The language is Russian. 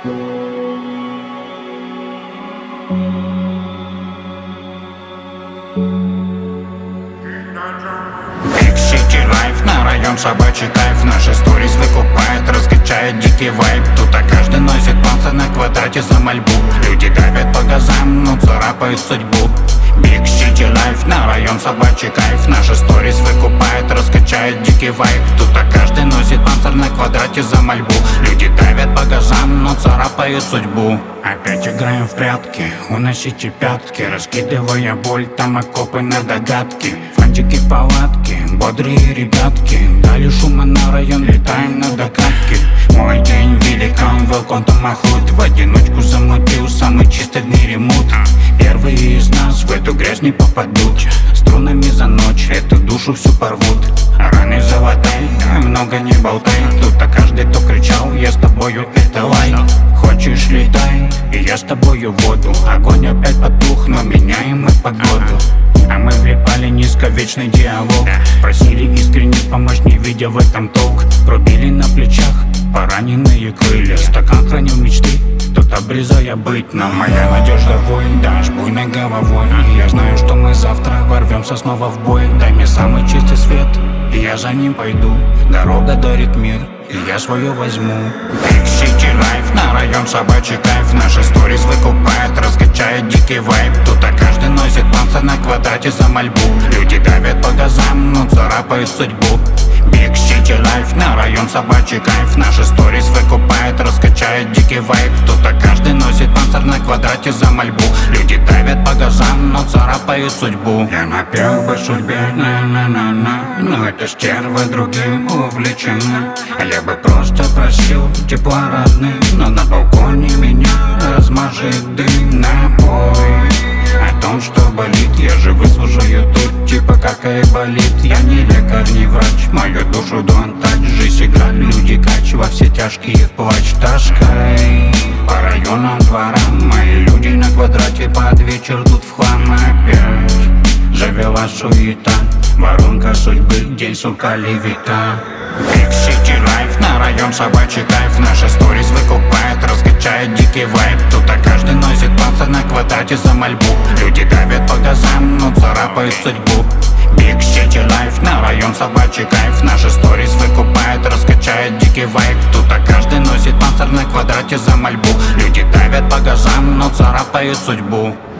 Big City Life, на район собачий кайф. Наши сторис выкупает, раскачает дикий вайб. Тут каждый носит панцирь на квадрате за мольбу. Люди давят по газам, но царапают судьбу. Big City Life, на район собачий кайф. Наши сторис выкупает, раскачает дикий вайб. Тут каждый носит панцирь на квадрате за мольбу. Люди давят по газам, но царапают судьбу. Опять играем в прятки, уносите пятки, раскидывая боль, там окопы на догадки. Фантики палатки, бодрые ребятки, дали шума на район, летаем на докатке. Мой день великан, welcome to my hood. В одиночку замутил самый чистый в мире мут. Первые из нас в эту грязь не попадут. Струнами за ночь эту душу всю порвут. Раны золотые, много не болтай. Тут-то каждый, кто кричал, я с тобою, это лай. Хочешь летай, и я с тобою в воду. Огонь опять потух, но меняем мы погоду. А мы влипали низко, вечный диалог. Просили искренне помочь, не видя в этом толк. Рубили на плечах пораненные крылья. Стакан хранил мечты, тут обрезая быть. Но моя надежда воин, дашь буйной головой. Я знаю, что мы завтра ворвемся снова в бой. Дай мне самый чистый свет, и я за ним пойду. Дорога дарит мир, и я свое возьму. Big City Life, на район собачий кайф. Наши сторис выкупает, раскачает дикий вайб. Тут каждый носит панцирь на квадрате за мольбу. Люди давят по газам, но царапают судьбу. Big City Life, на район собачий кайф. Наши сторис выкупает, раскачает дикий вайб. Тут каждый носит панцирь на квадрате за мольбу. Люди давят по газам, но царапают судьбу. Я напел бы судьбе, на-на-на-на, но эта стерва другим увлечена. А я бы просто просил тепла родных, но на балконе меня размажет дым. Напой о том, что болит, я же выслушаю тут, типа как и болит. Я не лекарь, не врач, мою душу don't touch. Жизнь игра, люди кач, во все тяжкие плач. Таскай по районам, дворам, мои люди на квадрате под вечер тут в хлам опять. Завела суета, воронка судьбы, день, сука, левита. Big City Life, на район собачий кайф. Наши сторис выкупает, раскачает дикий вайб. Тут каждый носит панцирь на квадрате за мольбу. Люди давят по газам, но царапают судьбу. Big City Life, на район собачий кайф. Наши сторис выкупает, раскачает дикий вайб. Тут каждый носит панцирь на квадрате за мольбу. Люди давят по газам, но царапают судьбу.